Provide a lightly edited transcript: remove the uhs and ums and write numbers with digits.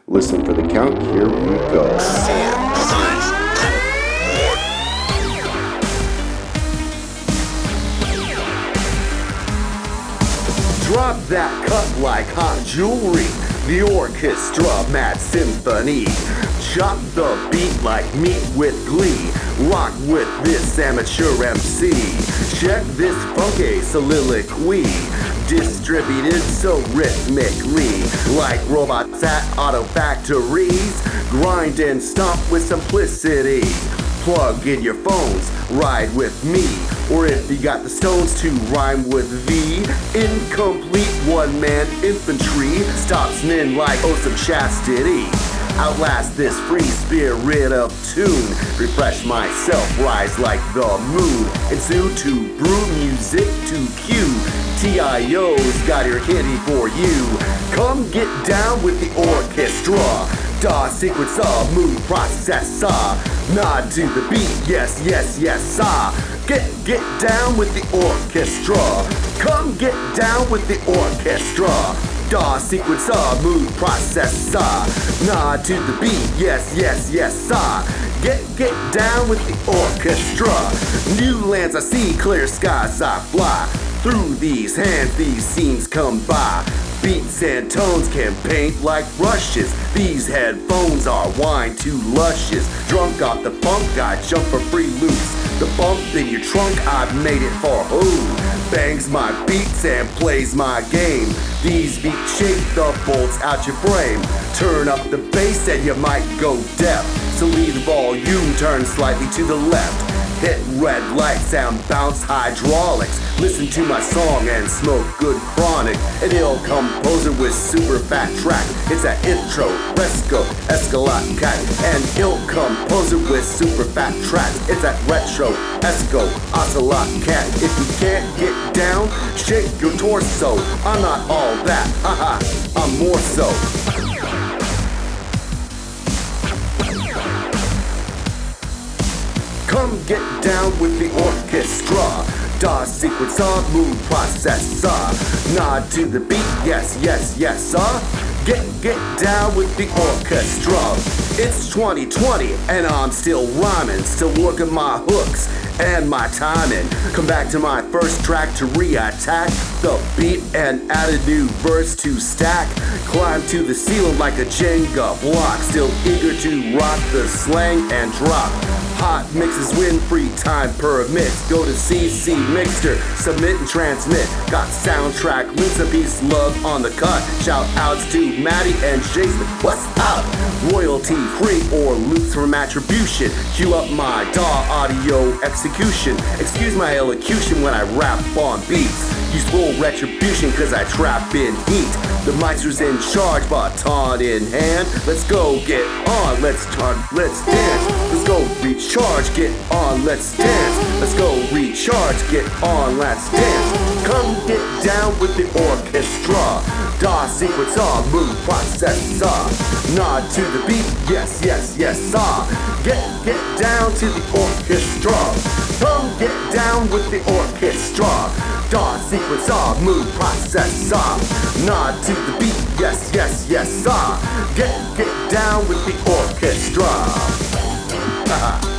Listen for the count, here we go. 4, 3, 2, 1. Drop that cut like hot jewelry. The orchestra, mad symphony. Chop the beat like meat with glee. Rock with this amateur MC. Check this funky soliloquy. Distributed so rhythmically, like robots at auto factories. Grind and stomp with simplicity. Plug in your phones, ride with me. Or if you got the stones to rhyme with V. Incomplete one-man infantry stops men like oaths of chastity. Outlast this free spirit of tune. Refresh myself, rise like the moon. Ensue to brew music to cue. TIO's got your candy for you. Come get down with the orchestra. DAW sequencer, mood processor. Nod to the beat, yes, yes, yes, Get down with the orchestra. Come get down with the orchestra. DAW sequencer, mood processor. Nod to the beat, yes, yes, yes, Get down with the orchestra. New lands I see, clear skies I fly. Through these hands, these scenes come by. Beats and tones can paint like brushes. These headphones are wine too luscious. Drunk off the funk, I jump for free loops. The bump in your trunk, I've made it for who? Bangs my beats and plays my game. These beats shake the bolts out your frame. Turn up the bass and you might go deaf. So leave the volume, turn slightly to the left. Hit red lights and bounce hydraulics. Listen to my song and smoke good chronic. An ill composer with super fat track. It's an intro, fresco, escalate cat. An ill composer with super fat track. It's that retro, esco, ocelot cat. If you can't get down, shake your torso. I'm not all that, haha, I'm more so. Come get down with the orchestra. DAW sequencer, mood processor. Nod to the beat, yes, yes, yes, Get down with the orchestra. It's 2020 and I'm still rhyming, still working my hooks and my timing. Come back to my first track to re-attack the beat and add a new verse to stack. Climb to the ceiling like a Jenga block, still eager to rock the slang and drop. Hot mixes win, free time permits. Go to CC Mixter, submit and transmit. Got soundtrack links and peace, love on the cut. Shout outs to Maddie and Jason, what's up? Royalty free or loops from attribution. Cue up my DAW audio execution. Excuse my elocution when I rap on beats. Use full retribution cause I trap in heat. The maestro's in charge, baton in hand. Let's go, get on, let's dance. Let's go recharge, get on, let's dance. Let's go recharge, get on, let's dance. Come get down with the orchestra. DAW sequencer, mood processor. Nod to the beat, yes, yes, yes, Get down to the orchestra. Come get down with the orchestra. DAW sequencer, mood processor. Nod to the beat, yes, yes, yes, Get down with the orchestra.